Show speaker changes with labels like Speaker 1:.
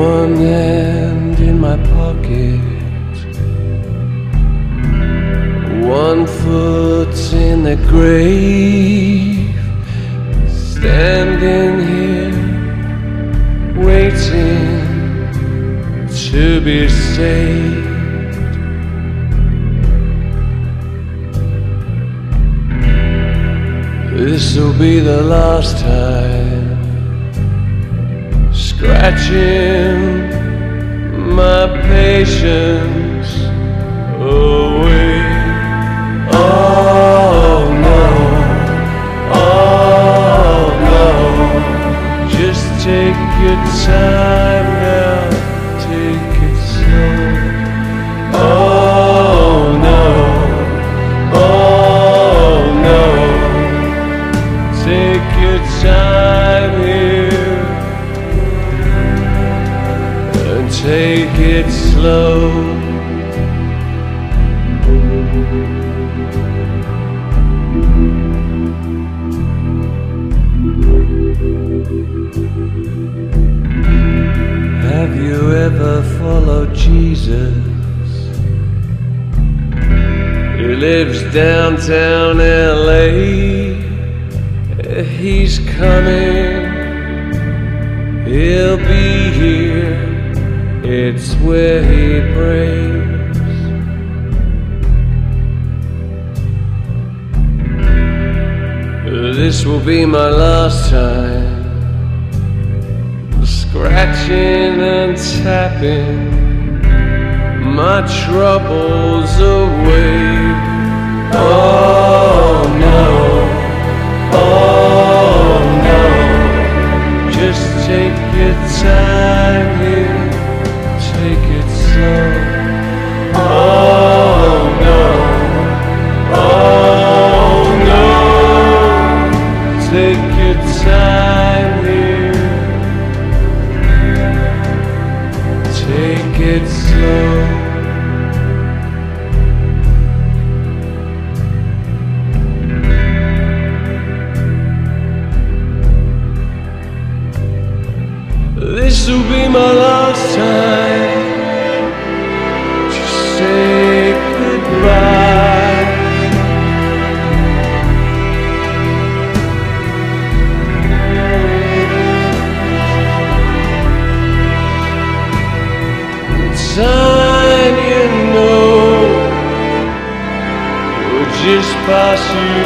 Speaker 1: One hand in my pocket, one foot in the grave, standing here waiting to be saved. This'll be the last time, scratching my patience away. Oh no, oh no, just take your time now, take it slow. Oh no, oh no, take your time here and take it slow. Have you ever followed Jesus? He lives downtown LA. He's coming, he'll be here, it's where he prays. This will be my last time, scratching and tapping my troubles away. Oh no, oh no, just take your time here, take it slow. Oh no, oh no, take your time here, take it slow. This'll be my last time, just say goodbye. Time, you know, will just pass you